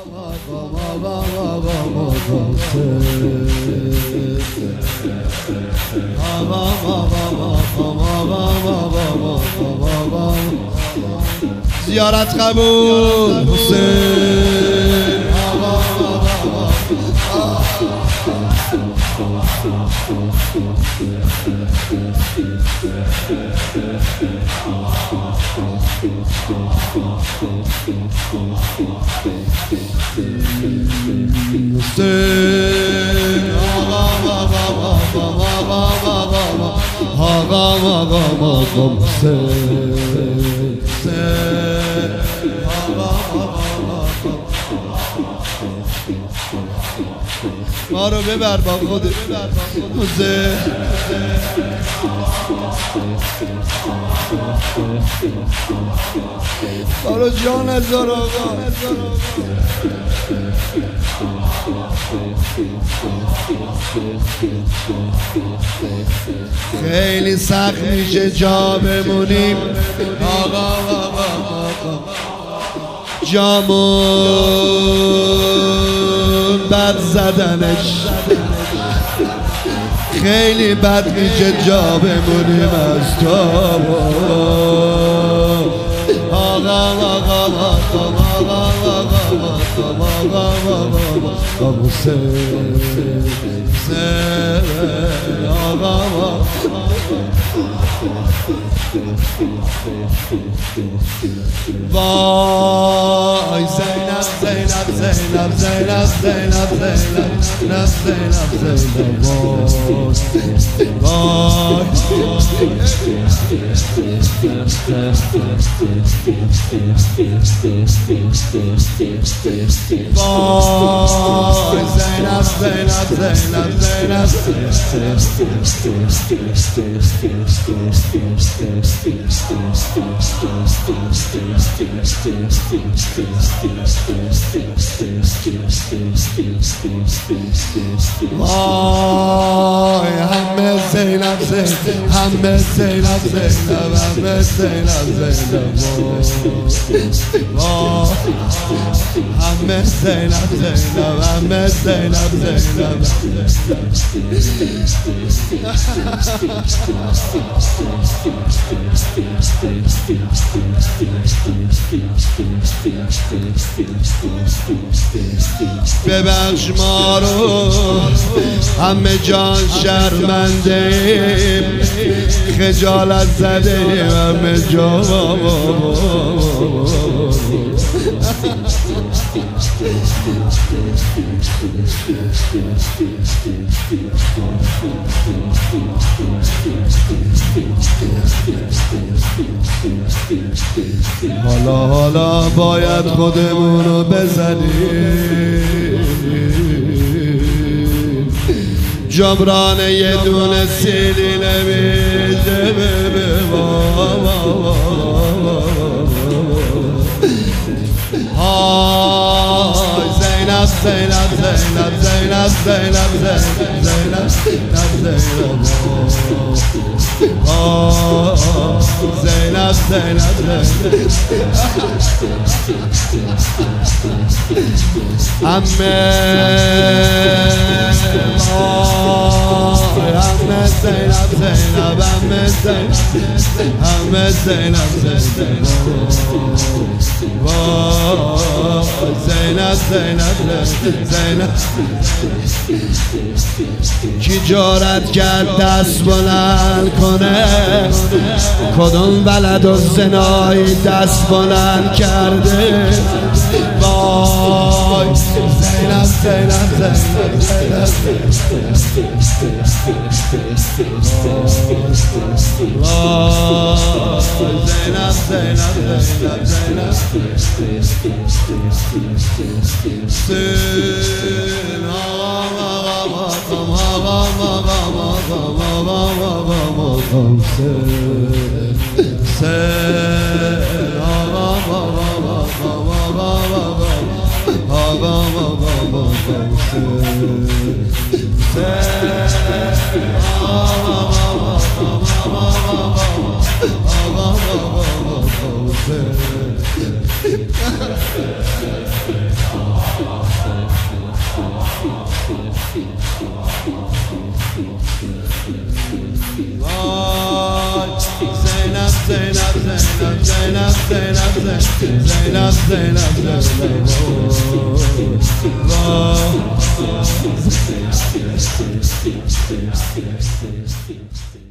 زیارت قبول حسین ما رو ببر با خودت برو جان هزار آقا خیلی سخت میشه جا بمونیم آقا جامون بد زدنش خیلی بد میشه جا بمونیم از تو وای زینب زینب زینب زینب زینب زینب زینب وای زینب زینب زینب وای همه زینب زینب همه زینب زینب همه زینب زینب وای همه زینب زینب همه زینب زینب ببخش ما رو همه جان شرمنده ایم خجالت زده ایم همه جان حالا باید خودمونو بزنیم جبران یه دونه سیلی نمیشه زینب زینب زینب زینب زینب زینب زینب زینب زینب همه زینب زینب همه زینب زینب زینب کی جرأت کرد دست بلند کنه کدوم بلد و زنایی دست بلند کرده وای زینب زینب زینب زینب زینب Zainab